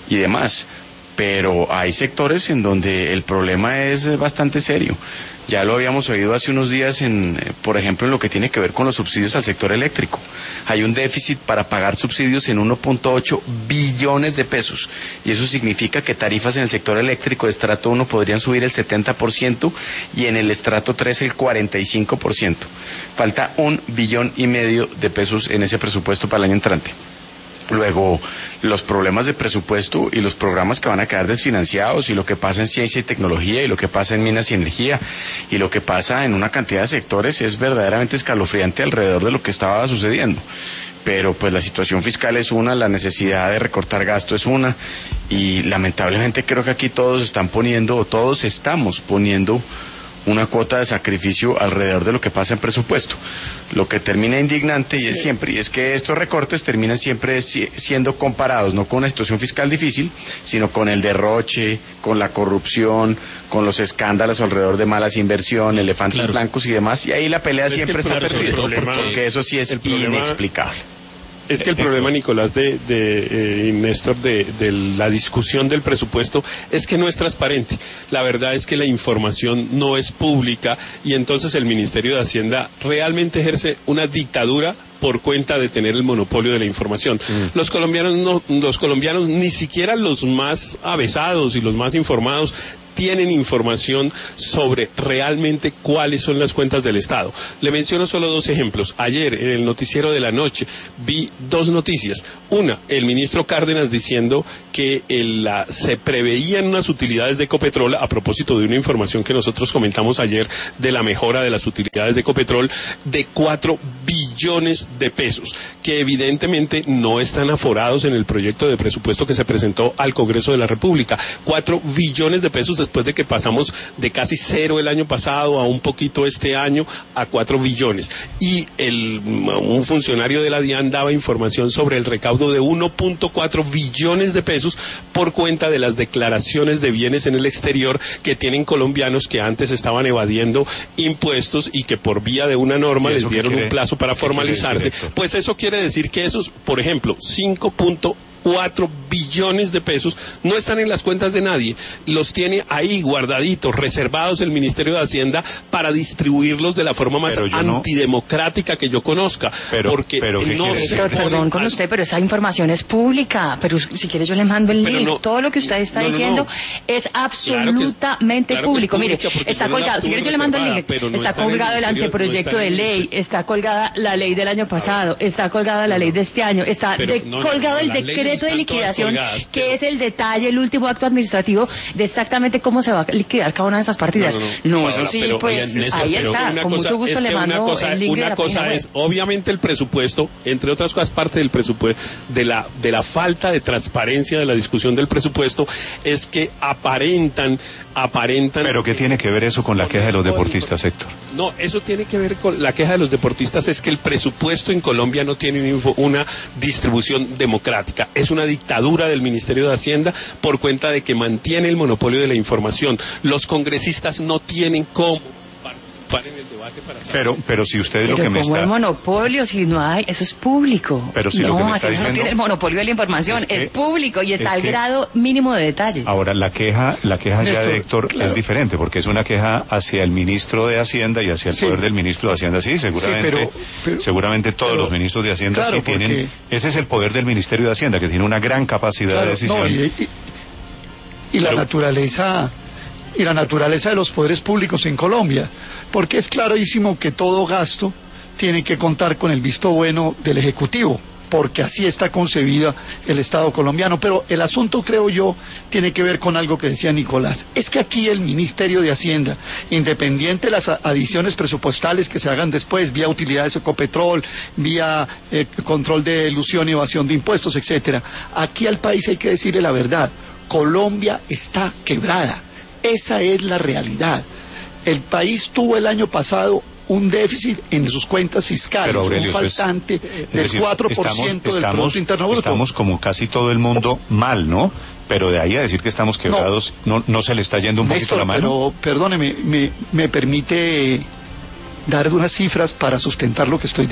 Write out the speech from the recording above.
y demás. Pero hay sectores en donde el problema es bastante serio. Ya lo habíamos oído hace unos días, por ejemplo, en lo que tiene que ver con los subsidios al sector eléctrico. Hay un déficit para pagar subsidios en 1.8 billones de pesos. Y eso significa que tarifas en el sector eléctrico de estrato 1 podrían subir el 70% y en el estrato 3 el 45%. Falta 1,5 billones de pesos en ese presupuesto para el año entrante. Luego, los problemas de presupuesto y los programas que van a quedar desfinanciados y lo que pasa en ciencia y tecnología y lo que pasa en minas y energía y lo que pasa en una cantidad de sectores es verdaderamente escalofriante alrededor de lo que estaba sucediendo. Pero pues la situación fiscal es una, la necesidad de recortar gasto es una y lamentablemente creo que aquí todos estamos poniendo una cuota de sacrificio alrededor de lo que pasa en presupuesto. Lo que termina indignante y es que estos recortes terminan siempre siendo comparados no con una situación fiscal difícil, sino con el derroche, con la corrupción, con los escándalos alrededor de malas inversiones, elefantes blancos y demás, y ahí la pelea siempre está perdida, porque eso sí es inexplicable. Es que el problema, Nicolás, y Néstor, de la discusión del presupuesto es que no es transparente. La verdad es que la información no es pública y entonces el Ministerio de Hacienda realmente ejerce una dictadura por cuenta de tener el monopolio de la información. Los colombianos, ni siquiera los más avesados y los más informados, tienen información sobre realmente cuáles son las cuentas del Estado. Le menciono solo 2 ejemplos. Ayer, en el noticiero de la noche, vi 2 noticias. Una, el ministro Cárdenas diciendo que se preveían unas utilidades de Ecopetrol, a propósito de una información que nosotros comentamos ayer de la mejora de las utilidades de Ecopetrol, de 4 billones de pesos, que evidentemente no están aforados en el proyecto de presupuesto que se presentó al Congreso de la República. 4 billones de pesos después de que pasamos de casi 0 el año pasado a un poquito este año a 4 billones. Y un funcionario de la DIAN daba información sobre el recaudo de 1.4 billones de pesos por cuenta de las declaraciones de bienes en el exterior que tienen colombianos que antes estaban evadiendo impuestos y que por vía de una norma les dieron un plazo para formalizarse. Pues eso quiere decir que esos, por ejemplo, 5.4 billones de pesos no están en las cuentas de nadie, los tiene ahí guardaditos, reservados el Ministerio de Hacienda para distribuirlos de la forma más antidemocrática que yo conozca, porque no se Héctor, perdón con usted, pero esa información es pública, pero si quiere yo le mando el link, todo lo que usted está diciendo es absolutamente público, mire, está colgado, si quiere yo le mando el link, está colgado el anteproyecto de ley, está colgada la ley del año pasado, está colgada la ley de este año, está colgado el decreto de liquidación, que es el detalle, el último acto administrativo de exactamente cómo se va a liquidar cada una de esas partidas. Eso sí, pues ahí está, con mucho gusto le mando el link de la página web. Una cosa es, obviamente el presupuesto, entre otras cosas, parte del presupuesto, de la falta de transparencia de la discusión del presupuesto, es que aparentan... ¿Pero qué tiene que ver eso con la queja de los deportistas, Héctor? No, eso tiene que ver con la queja de los deportistas, es que el presupuesto en Colombia no tiene una distribución democrática, es una dictadura del Ministerio de Hacienda por cuenta de que mantiene el monopolio de la información. Los congresistas no tienen cómo participar en el debate para saber. Pero si usted lo que me está... el monopolio, si no hay, eso es público. Pero si lo que me está diciendo... no tiene el monopolio de la información, es público y está al grado mínimo de detalle. Ahora, la queja ya de Héctor es diferente, porque es una queja hacia el ministro de Hacienda y hacia el poder del ministro de Hacienda, seguramente todos los ministros de Hacienda tienen... Ese es el poder del Ministerio de Hacienda, que tiene una gran capacidad de decisión. La naturaleza... y la naturaleza de los poderes públicos en Colombia, porque es clarísimo que todo gasto tiene que contar con el visto bueno del Ejecutivo, porque así está concebida el Estado colombiano. Pero el asunto, creo yo, tiene que ver con algo que decía Nicolás. Es que aquí el Ministerio de Hacienda, independiente de las adiciones presupuestales que se hagan después, vía utilidades de Ecopetrol, vía control de elusión y evasión de impuestos, etcétera, aquí al país hay que decirle la verdad. Colombia está quebrada. Esa es la realidad. El país tuvo el año pasado un déficit en sus cuentas fiscales, pero, Aurelio, un faltante del 4% del Producto Interno Bruto. Estamos como casi todo el mundo mal, ¿no? Pero de ahí a decir que estamos quebrados, no se le está yendo un poquito la mano. Pero perdóneme, me permite dar unas cifras para sustentar lo que estoy diciendo.